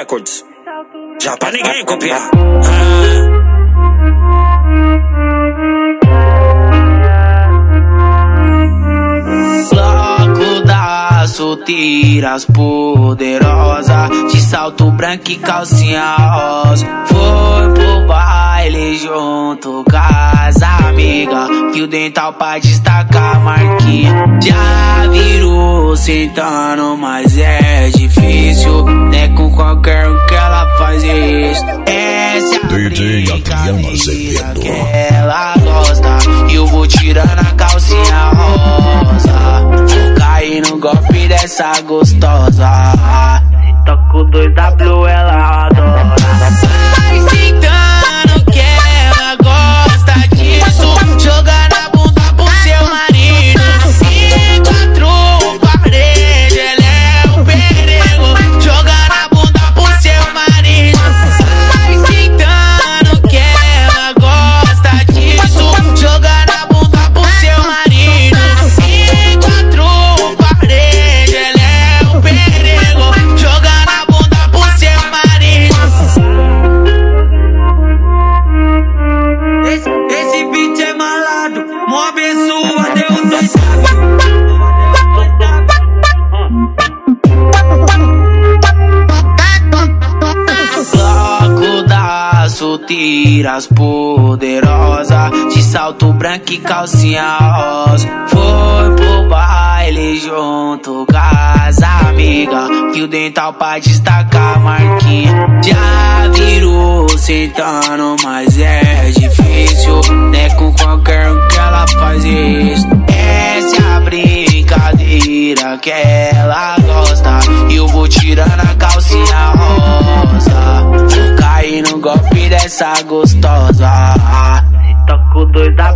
Records. Já pra ninguém copiar. Bloco das solteiras poderosa, de salto branco e calcinha rosa. Foi pro baile junto com as amigas, fio dental pra destacar a marquinha. Já virou sentando, mas é difícil, né? Com qualquer um que ela faz isso. Essa é a brincadeira que ela gosta, e eu vou tirando a calcinha rosa. Vou cair no golpe dessa gostosa. Toco 2W, ela adora. Vai sentando que ela gosta disso, jogando a bunda pro seu marido. E quatro paredes, ela é um perigo, jogando a bunda pro seu marido. Vai sentando que ela gosta disso, jogando a bunda pro seu marido. E quatro paredes, ela é um perigo, jogando a bunda pro seu marido. Esse beat é malado, mó abençoa, Deus dois sabe. Bloco das solteiras poderosa, de salto branco e calcinha rosa. Foi pro baile junto com as amigas, fio dental pra destacar a marquinha. Já virou sentando, mas é difícil, né? Com qualquer um que ela faz isso. Essa é a brincadeira que ela gosta, e eu vou tirando a calcinha rosa. Vou cair no golpe dessa gostosa. Toco 2W.